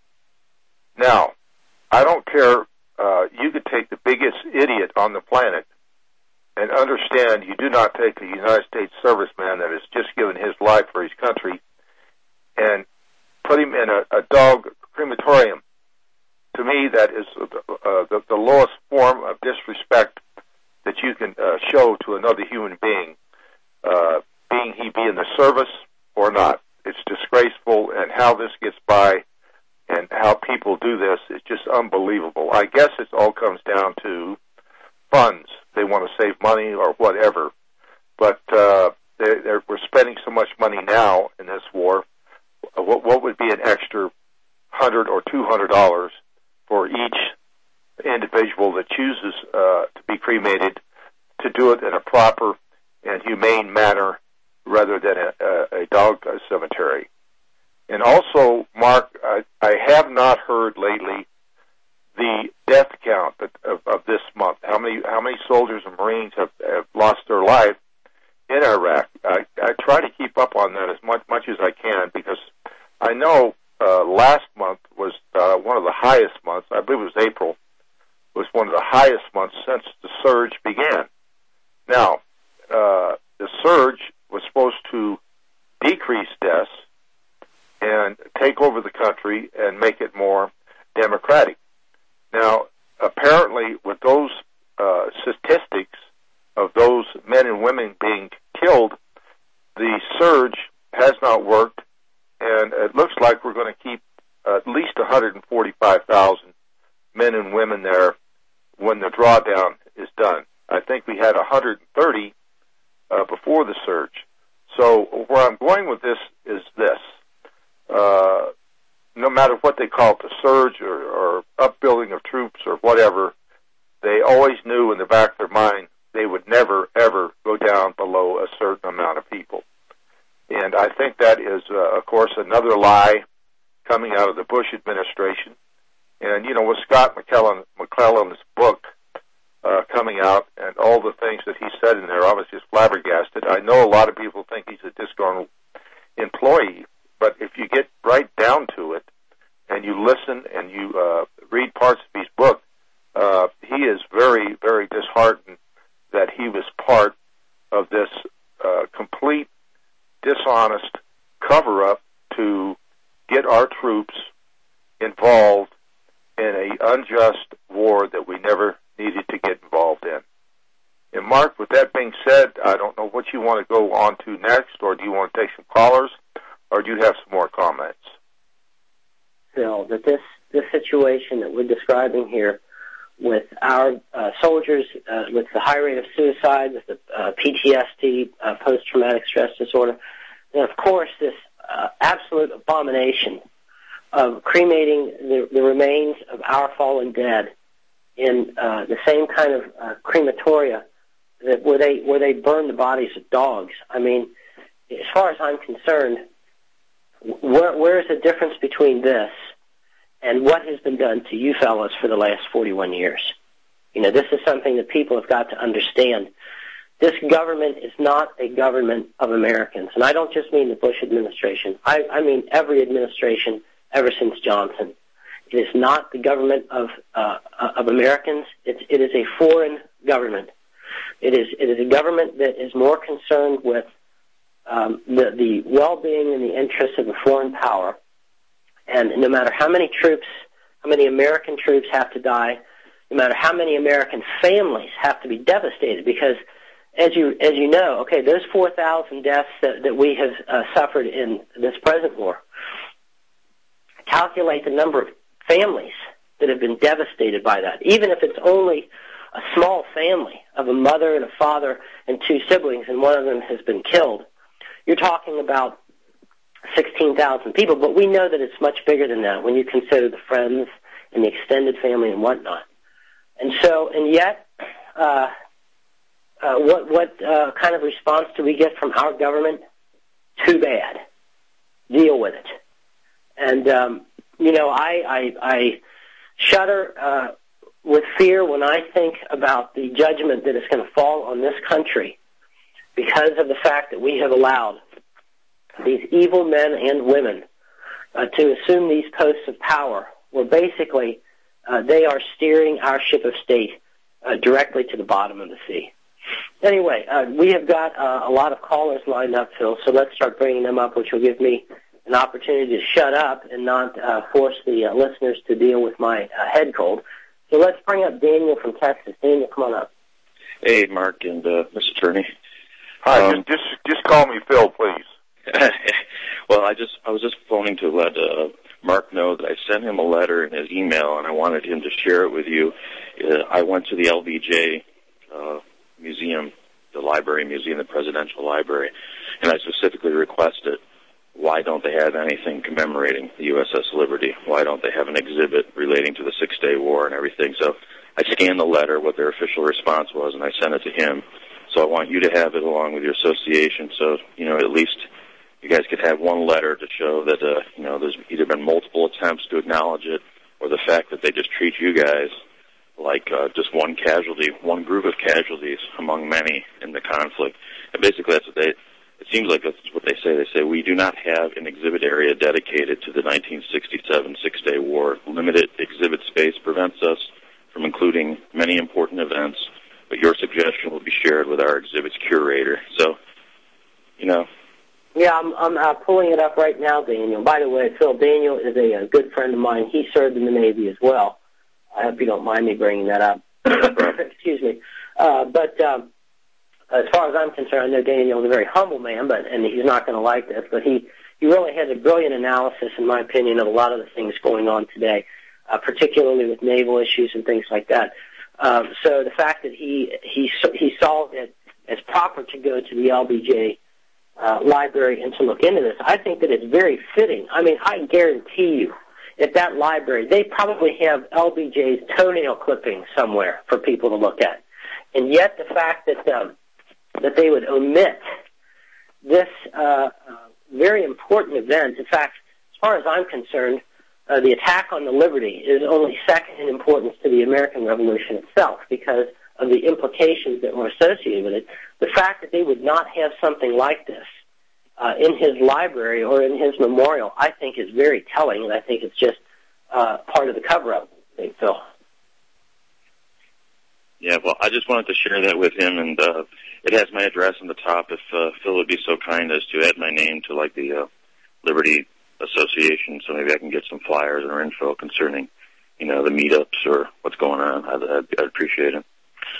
Now, I don't care. Uh, you could take the biggest idiot on the planet and understand you do not take a United States serviceman that has just given his life for his country and put him in a, a dog crematorium. To me, that is uh, the, the lowest form of disrespect that you can uh, show to another human being, uh, being he be in the service or not. It's disgraceful, and how this gets by and how people do this is just unbelievable. I guess it all comes down to funds. They want to save money or whatever. But uh, they're, they're, we're spending so much money now in this war. What, what would be an extra one hundred dollars or two hundred dollars for each individual that chooses uh, to be cremated, to do it in a proper and humane manner rather than a, a, a dog cemetery? And also, Mark, I, I have not heard lately the death count of, of this month. How many how many soldiers and Marines have, have lost their life in Iraq? I, I try to keep up on that as much, much as I can, because I know uh, last month was uh, one of the highest months. I believe it was April, was one of the highest months since the surge began. Now, uh, the surge was supposed to decrease deaths and take over the country and make it more democratic. Now, apparently, with those uh, statistics of those men and women being killed, the surge has not worked, and it looks like we're going to keep at least one hundred forty-five thousand men and women there when the drawdown is done. I think we had one hundred thirty uh, before the surge. So where I'm going with this is this. Uh, no matter what they call it, the surge or, or upbuilding of troops or whatever, they always knew in the back of their mind they would never, ever go down below a certain amount of people. And I think that is, uh, of course, another lie coming out of the Bush administration. And, you know, with Scott McClellan, McClellan's book uh, coming out and all the things that he said in there, I was just flabbergasted. I know a lot of people think he's a disgruntled employee, but if you get right down to it and you listen and you uh, read parts of his book, uh, he is very, very disheartened that he was part of this uh, complete dishonest cover-up to get our troops involved in an unjust war that we never needed to get involved in. And Mark, with that being said, I don't know what you want to go on to next, or do you want to take some callers, or do you have some more comments? Phil, that this, this situation that we're describing here with our uh, soldiers, uh, with the high rate of suicide, with the uh, P T S D, uh, post-traumatic stress disorder, and of course this uh, absolute abomination of cremating the, the remains of our fallen dead in uh, the same kind of uh, crematoria that where they where they burn the bodies of dogs. I mean, as far as I'm concerned, where, where is the difference between this and what has been done to you fellows for the last forty-one years? You know, this is something that people have got to understand. This government is not a government of Americans. And I don't just mean the Bush administration. I, I mean every administration ever since Johnson. It is not the government of uh, of Americans. It's, it is a foreign government. It is it is a government that is more concerned with um, the, the well-being and the interests of a foreign power. And no matter how many troops, how many American troops have to die, no matter how many American families have to be devastated, because as you as you know, okay, those four thousand deaths that, that we have uh, suffered in this present war, calculate the number of families that have been devastated by that, even if it's only a small family of a mother and a father and two siblings, and one of them has been killed. You're talking about sixteen thousand people, but we know that it's much bigger than that when you consider the friends and the extended family and whatnot. And so, and yet, uh, uh, what, what uh, kind of response do we get from our government? Too bad. Deal with it. And, um, you know, I, I, I shudder uh, with fear when I think about the judgment that is going to fall on this country because of the fact that we have allowed these evil men and women uh, to assume these posts of power, where basically uh, they are steering our ship of state uh, directly to the bottom of the sea. Anyway, uh, we have got uh, a lot of callers lined up, Phil, so let's start bringing them up, which will give me an opportunity to shut up and not uh, force the uh, listeners to deal with my uh, head cold. So let's bring up Daniel from Texas. Daniel, come on up. Hey, Mark and uh, Mister Attorney. Hi, um, just just call me Phil, please. Well, I just I was just phoning to let uh, Mark know that I sent him a letter in his email, and I wanted him to share it with you. Uh, I went to the L B J uh, museum, the library museum, the Presidential Library, and I specifically requested, why don't they have anything commemorating the U S S Liberty? Why don't they have an exhibit relating to the Six-Day War and everything? So I scanned the letter, what their official response was, and I sent it to him. So I want you to have it along with your association, so, you know, at least you guys could have one letter to show that, uh, you know, there's either been multiple attempts to acknowledge it, or the fact that they just treat you guys like uh, just one casualty, one group of casualties among many in the conflict. And basically that's what they, it seems like that's what they say. They say, we do not have an exhibit area dedicated to the nineteen sixty-seven Six-Day War. Limited exhibit space prevents us from including many important events, but your suggestion will be shared with our exhibits curator. So, you know. Yeah, I'm, I'm uh, pulling it up right now, Daniel. By the way, Phil, Daniel is a, a good friend of mine. He served in the Navy as well. I hope you don't mind me bringing that up. Excuse me. Uh, but um, as far as I'm concerned, I know Daniel is a very humble man, but and he's not going to like this, but he, he really has a brilliant analysis, in my opinion, of a lot of the things going on today, uh, particularly with naval issues and things like that. Um, so the fact that he, he, he saw it as proper to go to the L B J uh, library and to look into this, I think that it's very fitting. I mean, I guarantee you, at that library, they probably have L B J's toenail clippings somewhere for people to look at. And yet the fact that um, that they would omit this uh, uh, very important event, in fact, as far as I'm concerned, uh, the attack on the Liberty is only second in importance to the American Revolution itself because of the implications that were associated with it. The fact that they would not have something like this Uh, in his library or in his memorial, I think is very telling, and I think it's just uh, part of the cover-up, I think, Phil. Yeah, well, I just wanted to share that with him, and uh, it has my address on the top. If uh, Phil would be so kind as to add my name to, like, the uh, Liberty Association, so maybe I can get some flyers or info concerning, you know, the meetups or what's going on. I'd, I'd, I'd appreciate it.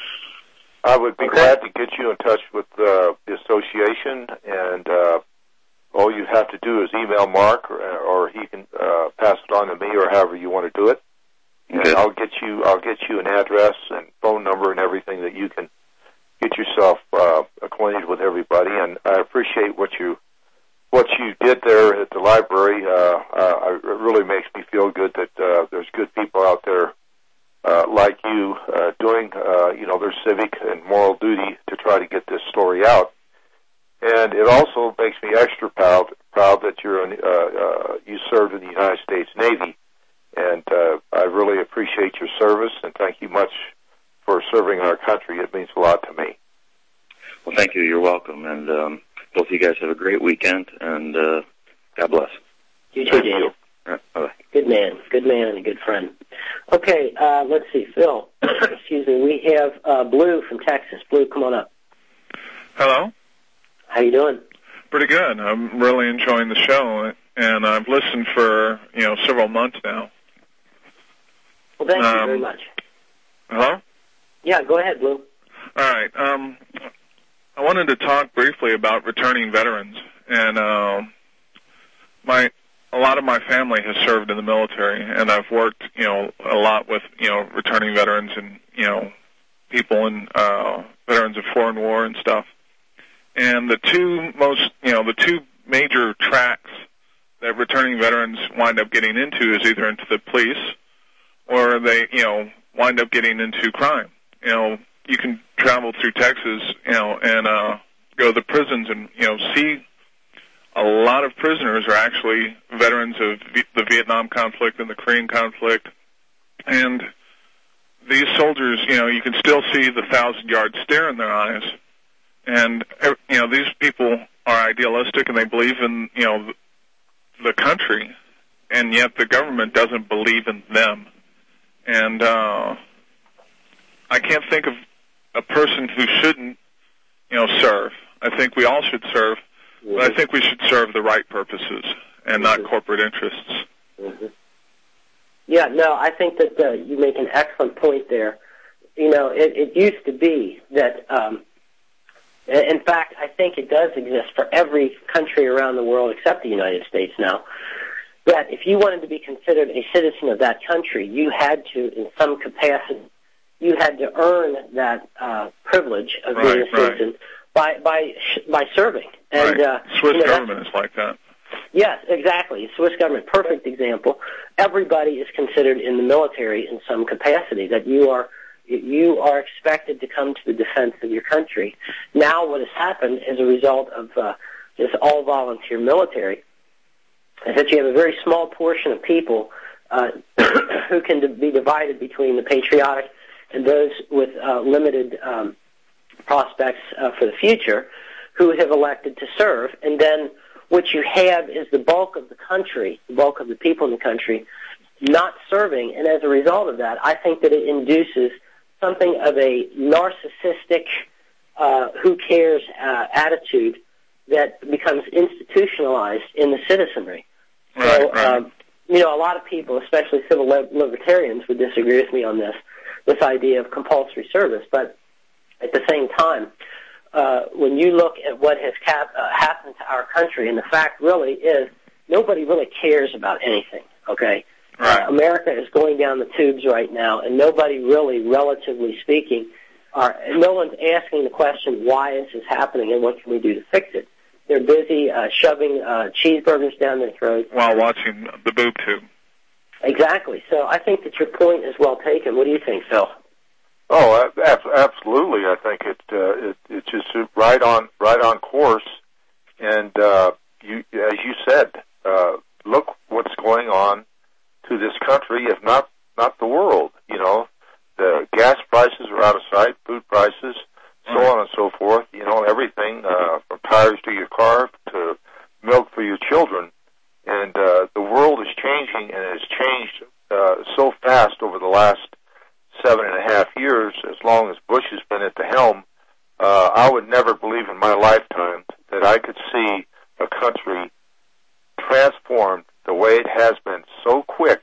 I would be okay. glad to get you in touch with uh, the association, and uh, all you have to do is email Mark, or, or he can uh, pass it on to me, or however you want to do it. And okay. I'll get you, I'll get you an address and phone number and everything that you can get yourself uh, acquainted with everybody. And I appreciate what you, what you did there at the library. Uh, uh, it really makes me feel good that uh, there's good people out there uh, like you uh, doing, uh, you know, their civic and moral duty to try to get this story out. And it also makes me extra proud, proud that you're an, uh, uh, you served in the United States Navy. And uh, I really appreciate your service, and thank you much for serving our country. It means a lot to me. Well, thank you. You're welcome. And um, both of you guys have a great weekend, and uh, God bless. You too, Daniel. All right, bye-bye. Good man. Good man and a good friend. Okay, uh, let's see. Phil, excuse me, we have uh, Blue from Texas. Blue, come on up. Hello. How you doing? Pretty good. I'm really enjoying the show, and I've listened for, you know, several months now. Well, thank um, you very much. Hello? Yeah, go ahead, Blue. All right. Um, I wanted to talk briefly about returning veterans, and uh, my a lot of my family has served in the military, and I've worked, you know, a lot with, you know, returning veterans and, you know, people in uh, veterans of foreign war and stuff. And the two most, you know, the two major tracks that returning veterans wind up getting into is either into the police or they, you know, wind up getting into crime. You know, you can travel through Texas, you know, and uh, go to the prisons and, you know, see a lot of prisoners are actually veterans of v- the Vietnam conflict and the Korean conflict. And these soldiers, you know, you can still see the thousand-yard stare in their eyes. And, you know, these people are idealistic and they believe in, you know, the country, and yet the government doesn't believe in them. And uh, I can't think of a person who shouldn't, you know, serve. I think we all should serve, but I think we should serve the right purposes and not corporate interests. Mm-hmm. Yeah, no, I think that uh, you make an excellent point there. You know, it, it used to be that, um, in fact, I think it does exist for every country around the world except the United States now, that if you wanted to be considered a citizen of that country, you had to, in some capacity, you had to earn that uh, privilege of right, being a citizen right. by by by serving. And right. uh, Swiss you know, government is like that. Yes, exactly. Swiss government, perfect example. Everybody is considered in the military in some capacity, that you are you are expected to come to the defense of your country. Now what has happened as a result of uh, this all-volunteer military is that you have a very small portion of people uh, who can be divided between the patriotic and those with uh, limited um, prospects uh, for the future who have elected to serve. And then what you have is the bulk of the country, the bulk of the people in the country, not serving. And as a result of that, I think that it induces something of a narcissistic, uh, who cares uh, attitude that becomes institutionalized in the citizenry. Right, so, right. Um, you know, a lot of people, especially civil libertarians, would disagree with me on this, this idea of compulsory service. But at the same time, uh, when you look at what has cap- uh, happened to our country, and the fact really is nobody really cares about anything, okay? Right. Uh, America is going down the tubes right now, and nobody really, relatively speaking, are, no one's asking the question, why is this happening and what can we do to fix it? They're busy uh, shoving uh, cheeseburgers down their throats. While watching the boob tube. Exactly. So I think that your point is well taken. What do you think, Phil? Oh, absolutely. I think it, uh, it it's just right on right on course. And uh, you, as you said, uh, look what's going on to this country, if not not the world. You know, the gas prices are out of sight, food prices, so on and so forth. You know, everything uh, from tires to your car to milk for your children. And uh, the world is changing, and it has changed uh, so fast over the last seven and a half years. As long as Bush has been at the helm, uh, I would never believe in my lifetime that I could see a country transformed the way it has been so quick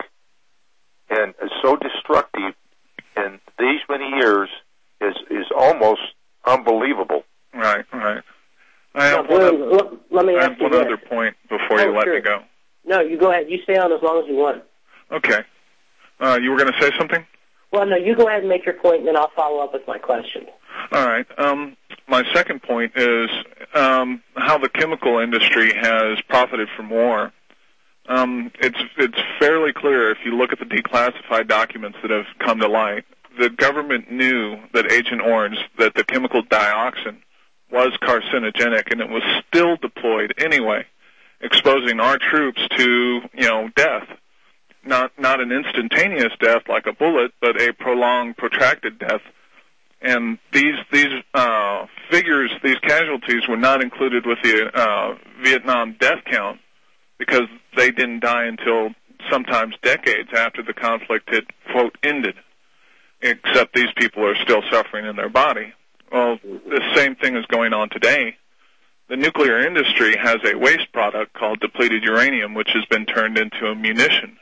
and so destructive in these many years is is almost unbelievable. Right, right. I have no, one, look, look, let me I ask have you one this. other point before oh, you let sure. me go. No, you go ahead. You stay on as long as you want. Okay. Uh, you were going to say something? Well, no, you go ahead and make your point, and then I'll follow up with my question. All right. Um, my second point is um, how the chemical industry has profited from war. Um, it's it's fairly clear if you look at the declassified documents that have come to light. The government knew that Agent Orange, that the chemical dioxin, was carcinogenic, and it was still deployed anyway, exposing our troops to, you know, death. Not not an instantaneous death like a bullet, but a prolonged, protracted death. And these these uh, figures, these casualties, were not included with the uh, Vietnam death count because they didn't die until sometimes decades after the conflict had, quote, ended, except these people are still suffering in their body. Well, the same thing is going on today. The nuclear industry has a waste product called depleted uranium, which has been turned into a munition.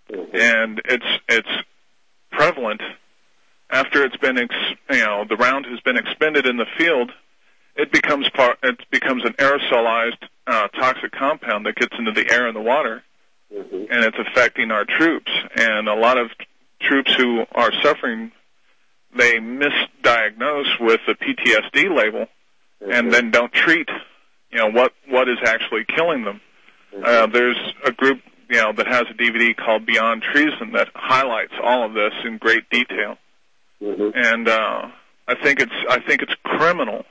And it's it's prevalent after it's been ex, you know the round has been expended in the field. It becomes part it becomes an aerosolized uh, toxic compound that gets into the air and the water, mm-hmm. and it's affecting our troops. And a lot of troops who are suffering, they misdiagnose with the P T S D label, mm-hmm. and then don't treat you know what what is actually killing them. Mm-hmm. Uh, there's a group. You know, that has a D V D called Beyond Treason that highlights all of this in great detail. Mm-hmm. And uh, I think it's I think it's criminal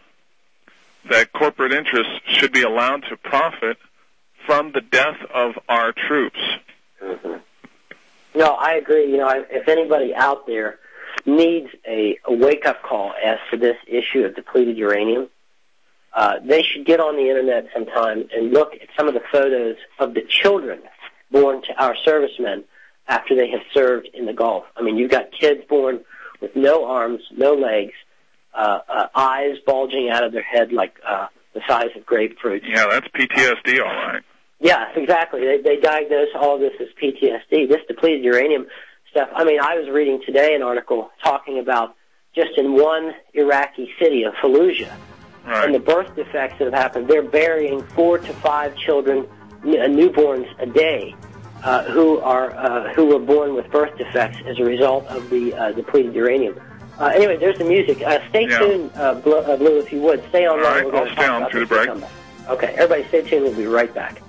that corporate interests should be allowed to profit from the death of our troops. Mm-hmm. No, I agree. You know, if anybody out there needs a, a wake-up call as to this issue of depleted uranium, uh, they should get on the Internet sometime and look at some of the photos of the children born to our servicemen after they have served in the Gulf. I mean, you've got kids born with no arms, no legs, uh, uh, eyes bulging out of their head like uh, the size of grapefruits. Yeah, that's P T S D, all right. Yeah, exactly. They, they diagnose all of this as P T S D. This depleted uranium stuff. I mean, I was reading today an article talking about just in one Iraqi city of Fallujah, right, and the birth defects that have happened. They're burying four to five children, newborns a day, uh, who are uh, who were born with birth defects as a result of the uh, depleted uranium. Uh, anyway, there's the music. Uh, stay yeah. tuned, uh, Blue, uh, Blue, if you would. Stay on. All right, We're I'll stay on through the break. Okay, everybody stay tuned. We'll be right back.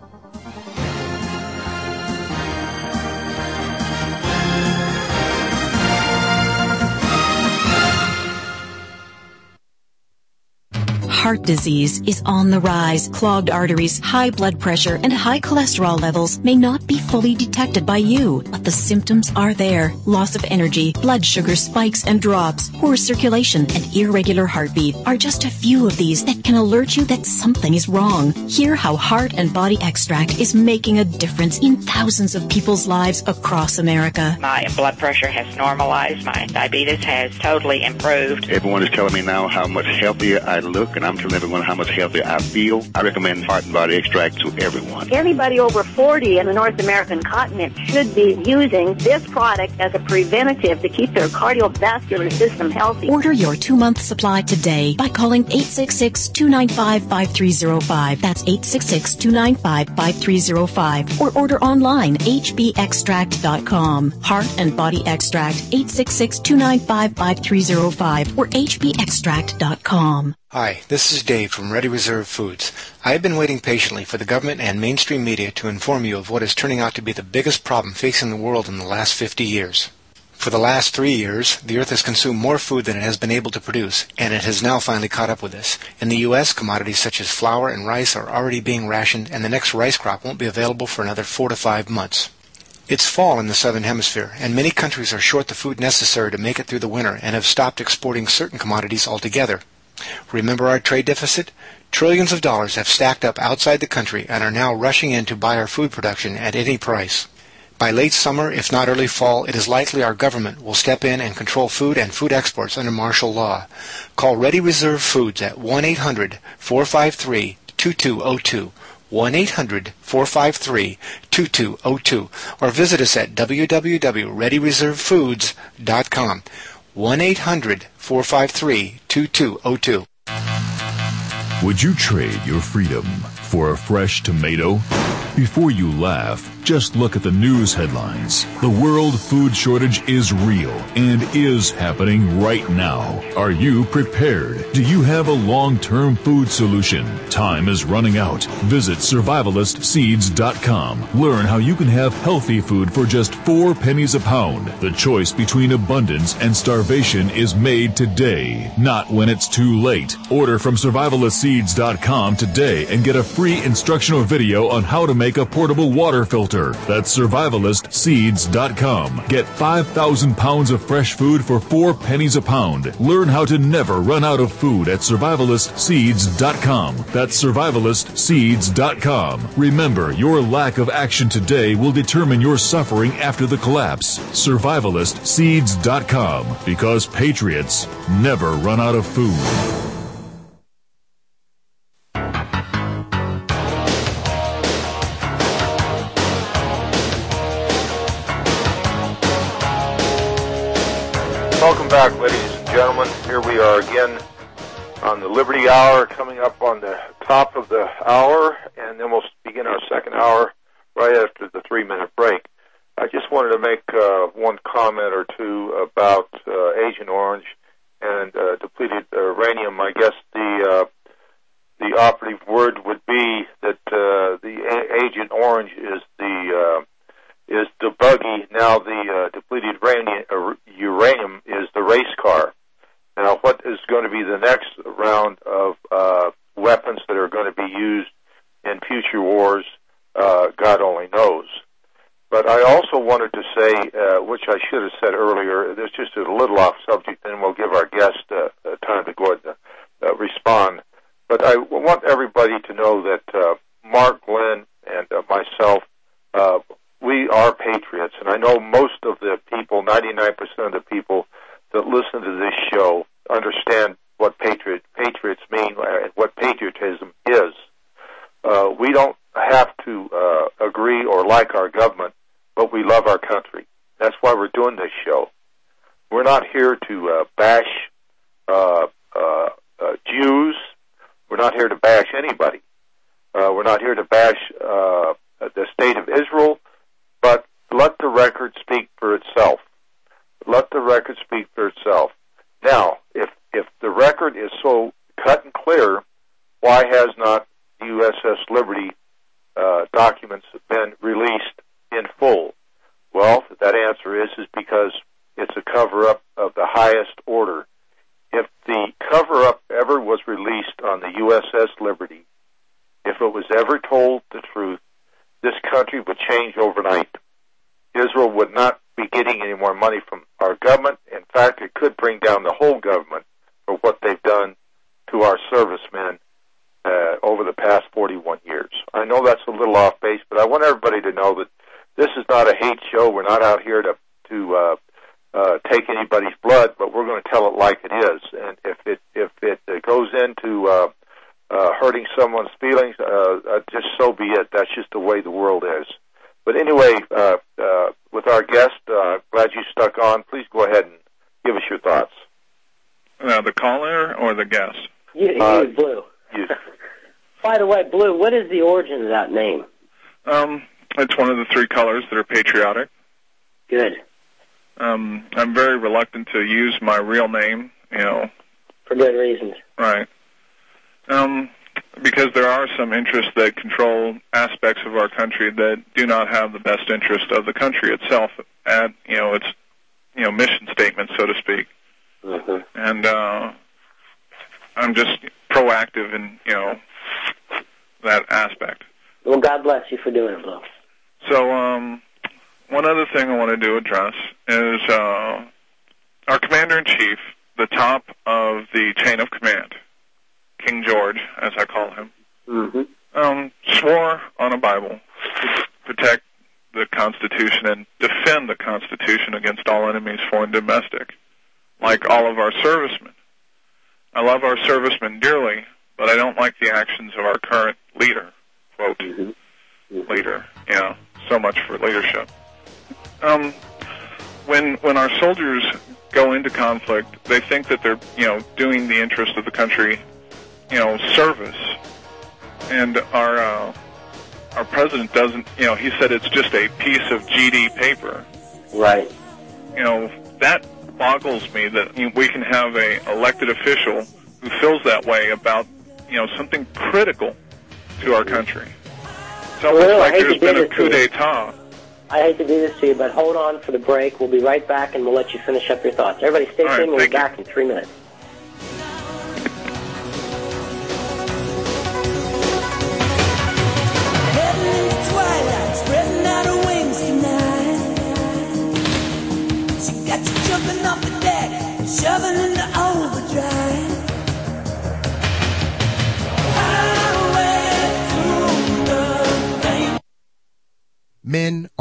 Heart disease is on the rise. Clogged arteries, high blood pressure, and high cholesterol levels may not be fully detected by you, but the symptoms are there. Loss of energy, blood sugar spikes and drops, poor circulation, and irregular heartbeat are just a few of these that can alert you that something is wrong. Hear how Heart and Body Extract is making a difference in thousands of people's lives across America. My blood pressure has normalized. My diabetes has totally improved. Everyone is telling me now how much healthier I look, and I'm telling everyone how much healthier I feel. I recommend Heart and Body Extract to everyone. Anybody over forty in the North American continent should be using this product as a preventative to keep their cardiovascular system healthy. Order your two-month supply today by calling eight six six, two nine five, five three zero five. That's eight six six, two nine five, five three zero five. Or order online, h b extract dot com. Heart and Body Extract, eight six six, two nine five, five three zero five or h b extract dot com. Hi, this is Dave from Ready Reserve Foods. I have been waiting patiently for the government and mainstream media to inform you of what is turning out to be the biggest problem facing the world in the last fifty years. For the last three years, the Earth has consumed more food than it has been able to produce, and it has now finally caught up with us. In the U S, commodities such as flour and rice are already being rationed, and the next rice crop won't be available for another four to five months. It's fall in the Southern Hemisphere, and many countries are short the food necessary to make it through the winter and have stopped exporting certain commodities altogether. Remember our trade deficit? Trillions of dollars have stacked up outside the country and are now rushing in to buy our food production at any price. By late summer, if not early fall, it is likely our government will step in and control food and food exports under martial law. Call Ready Reserve Foods at one eight hundred, four five three, two two zero two, one eight hundred, four five three, two two zero two, or visit us at w w w dot ready reserve foods dot com. one eight hundred, four five three, two two zero two. Would you trade your freedom for a fresh tomato? Before you laugh, just look at the news headlines. The world food shortage is real and is happening right now. Are you prepared? Do you have a long-term food solution? Time is running out. Visit survivalist seeds dot com. Learn how you can have healthy food for just four pennies a pound. The choice between abundance and starvation is made today, not when it's too late. Order from survivalist seeds dot com today and get a free instructional video on how to make a portable water filter. That's survivalist seeds dot com. Get five thousand pounds of fresh food for four pennies a pound. Learn how to never run out of food at survivalist seeds dot com. That's survivalist seeds dot com. Remember, your lack of action today will determine your suffering after the collapse. survivalist seeds dot com. Because patriots never run out of food. Welcome back, ladies and gentlemen. Here we are again on the Liberty Hour, coming up on the top of the hour, and then we'll begin our second hour right after the three-minute break. I just wanted to make uh, one comment or two about uh, Agent Orange and uh, depleted uranium. I guess the uh, the operative word would be that uh, the a- Agent Orange is the uh, is the buggy. Now the uh, depleted uranium, uh, uranium is the race car. Now what is going to be the next round of uh, weapons that are going to be used in future wars, uh, God only knows. But I also wanted to say, uh, which I should should have said earlier, there's just a little off subject, and we'll give our guest uh, uh, time to go ahead and uh, respond. But I want everybody to know that uh, Mark, Glenn, and uh, myself, uh, we are patriots. And I know most of the people, ninety-nine percent of the people that listen to this show, understand what patriot, patriots mean and what patriotism is. Uh, we don't have to uh, agree or like our government, but we love our country. That's why we're doing this show. We're not here to uh, bash uh, uh, uh, Jews. We're not here to bash anybody. Uh, we're not here to bash uh, the state of Israel, but let the record speak for itself. Let the record speak for itself. Now, if if the record is so cut and clear, why has not the U S S Liberty uh, documents been released in full? Well, that answer is is because it's a cover-up of the highest order. If the cover-up ever was released on the U S S Liberty, if it was ever told the truth, this country would change overnight. Israel would not be getting any more money from our government. In fact, it could bring down the whole government for what they've done to our servicemen uh, over the past forty-one years. I know that's a little off base, but I want everybody to know that this is not a hate show. We're not out here to to uh, uh, take anybody's blood, but we're going to tell it like it is. And if it if it goes into uh, uh, hurting someone's feelings, uh, uh, just so be it. That's just the way the world is. But anyway, uh, uh, with our guest, uh, glad you stuck on. Please go ahead and give us your thoughts. Uh, the caller or the guest? You, you Uh, Blue. You. By the way, Blue, what is the origin of that name? Um, it's one of the three colors that are patriotic. Good. Um, I'm very reluctant to use my real name, you know. For good reasons. Right. Um, because there are some interests that control aspects of our country that do not have the best interest of the country itself at, you know, its, you know, mission statement, so to speak. Mm-hmm. And uh, I'm just proactive in, you know, that aspect. Well, God bless you for doing it, Blue. So, um, one other thing I wanted to address is uh, our Commander-in-Chief, the top of the chain of command, King George, as I call him, mm-hmm. um, swore on a Bible to protect the Constitution and defend the Constitution against all enemies, foreign and domestic, like all of our servicemen. I love our servicemen dearly, but I don't like the actions of our current leader, quote, mm-hmm. Mm-hmm. leader. You know, so much for leadership. Um, when when our soldiers go into conflict, they think that they're, you know, doing the interest of the country, you know, service. And our uh, our president doesn't, you know, he said it's just a piece of G D paper. Right. You know, that boggles me that, you know, we can have a elected official who feels that way about, you know, something critical to our country. It's almost Well, I like hate there's to do been a this to coup you. d'etat. I hate to do this to you, but hold on for the break. We'll be right back, and we'll let you finish up your thoughts. Everybody stay All right, tuned. We'll be thank you. back in three minutes.